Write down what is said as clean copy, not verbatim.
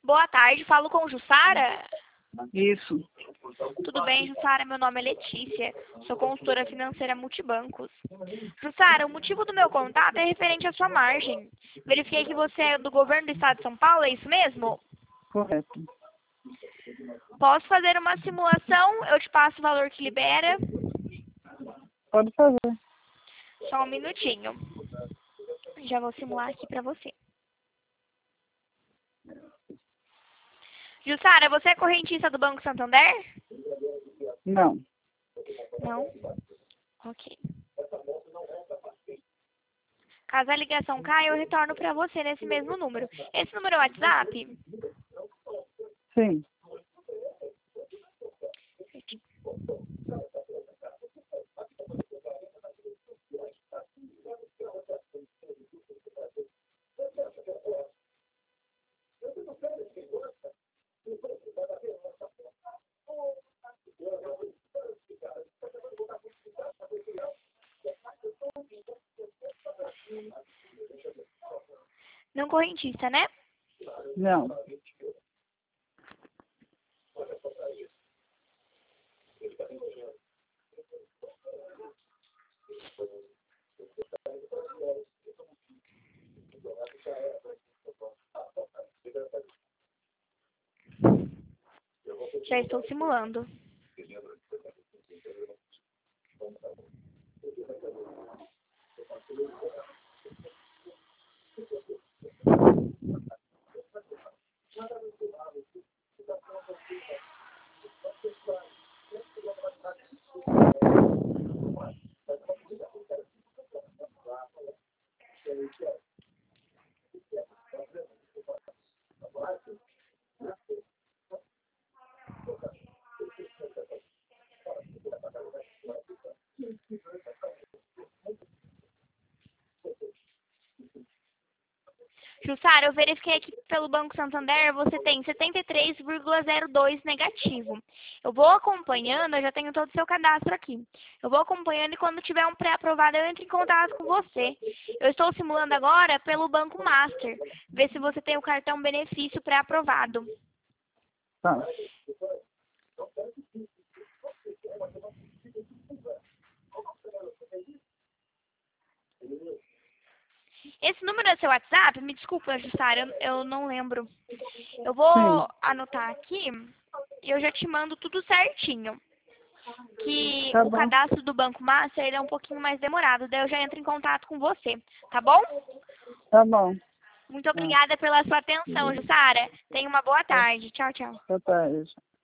Boa tarde, falo com Jussara? Isso. Tudo bem, Jussara? Meu nome é Letícia, sou consultora financeira Multibancos. Jussara, o motivo do meu contato é referente à sua margem. Verifiquei que você é do governo do estado de São Paulo, é isso mesmo? Correto. Posso fazer uma simulação? Eu te passo o valor que libera. Pode fazer. Só um minutinho. Já vou simular aqui para você. Jussara, você é correntista do Banco Santander? Não. Não? Ok. Caso a ligação caia, eu retorno para você nesse mesmo número. Esse número é o WhatsApp? Sim. Não correntista, né? Não. Já estou simulando. Jussara, eu verifiquei aqui pelo Banco Santander, você tem 73,02 negativo. Eu vou acompanhando, eu já tenho todo o seu cadastro aqui. Eu vou acompanhando e quando tiver um pré-aprovado eu entro em contato com você. Eu estou simulando agora pelo Banco Master, ver se você tem o cartão benefício pré-aprovado. Tá. Esse número é seu WhatsApp? Me desculpa, Jussara, eu não lembro. Eu vou Sim. anotar aqui e eu já te mando tudo certinho. Que Tá o bom. cadastro do Banco Master ele é um pouquinho mais demorado, daí eu já entro em contato com você, tá bom? Tá bom. Muito obrigada pela sua atenção, Jussara. Tenha uma boa tarde. Tchau, tchau. Boa tarde.